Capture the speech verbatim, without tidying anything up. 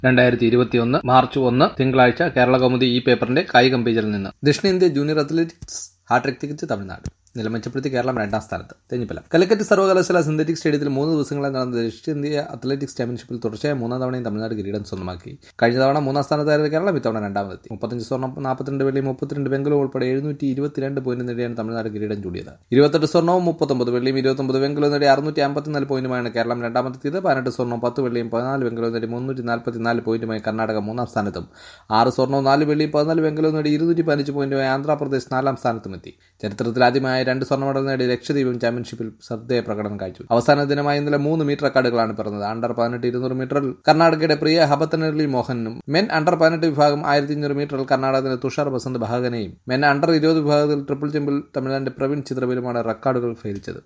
രണ്ടായിരത്തി ഇരുപത്തിയൊന്ന് മാർച്ച് ഒന്ന് തിങ്കളാഴ്ച കേരളകൗമുദി ഈ പേപ്പറിന്റെ കായികം പേജിൽ നിന്ന് ദക്ഷിണേന്ത്യ ജൂനിയർ അത്ലറ്റിക്സ് ഹാട്രിക് തികച്ച് തമിഴ്നാട്. നില മെച്ചപ്പെടുത്തി കേരളം രണ്ടാം സ്ഥാനത്ത്. തെഞ്ഞിപ്പലം. കലിക്കറ്റ് സർവകലാശാല സിന്തറ്റിക് സ്റ്റേഡിയത്തിൽ മൂന്ന് ദിവസങ്ങളായി നടന്ന ദക്ഷിണേന്ത്യ അത്ലറ്റിക്സ് ചാമ്പ്യൻഷിപ്പിൽ തുടർച്ചയായ മൂന്നാം തവണയും തമിഴ്നാട് കിരീടം സ്വന്തമാക്കി. കഴിഞ്ഞ തവണ മൂന്നാം സ്ഥാനത്തായിരുന്ന കേരളം ഇത്തവണ രണ്ടാമതെത്തി. മുപ്പത്തഞ്ച് സ്വർണ്ണം, നാൽപ്പത്തിരണ്ട് വെള്ളി, മുപ്പത്തിരണ്ട് വെങ്കലവും ഉൾപ്പെടെ എഴുന്നൂറ്റി ഇരുപത്തിരണ്ട് പോയിന്റ് നേടിയാണ് തമിഴ്നാട് കിരീടം ചൂടിയത്. ഇരുപത്തെട്ട് സ്വർണ്ണവും മുപ്പത്തൊമ്പത് വെള്ളിയും ഇരുപത്തൊമ്പത് വെങ്കലവും നേടി അറുന്നൂറ്റി അമ്പത്തിനാല് പോയിന്റുമായാണ് കേരളം രണ്ടാമതെത്തിയത്. പതിനെട്ട് സ്വർണ്ണവും പത്ത് വെള്ളിയും പതിനാല് വെങ്കലവും നേടി മുന്നൂറ്റി നാൽപ്പത്തിനാല് പോയിന്റുമായി കർണാടക മൂന്നാം സ്ഥാനത്തും ആറ് സ്വർണ്ണവും നാല് വെള്ളിയും പതിനാല് വെങ്കലവും നേടി ഇരുന്നൂറ്റി പതിനഞ്ച് പോയിന്റുമായി ആന്ധ്രാപ്രദേശ് നാലാം സ്ഥാനത്തുമെത്തി. ചരിത്രത്തിൽ ആദ്യമായ രണ്ട് സ്വർണ്ണ മെഡൽ നേടി ലക്ഷദ്വീപും ചാമ്പ്യൻഷിപ്പിൽ ശ്രദ്ധേയ പ്രകടനം കാഴ്ച. അവസാന ദിനമായ ഇന്നലെ മൂന്ന് മീറ്റർ റെക്കോർഡുകളാണ് പിറന്നത്. അണ്ടർ പതിനെട്ട് ഇരുന്നൂറ് മീറ്ററിൽ കർണാടകയുടെ പ്രിയ ഹബത്തനർലി മോഹനും, മെൻ അണ്ടർ പതിനെട്ട് വിഭാഗം ആയിരത്തി അഞ്ഞൂറ് മീറ്ററിൽ കർണാടകത്തിന്റെ തുഷാർ ബസന്ത് ബഹാഗനെയും, മെൻ അണ്ടർ ഇരുപത് വിഭാഗത്തിൽ ട്രിപ്പിൾ ജമ്പിൽ തമിഴ്നാടിന്റെ പ്രവീൺ ചിത്രവേലുമാണ് റെക്കോർഡുകൾ ഭേദിച്ചത്.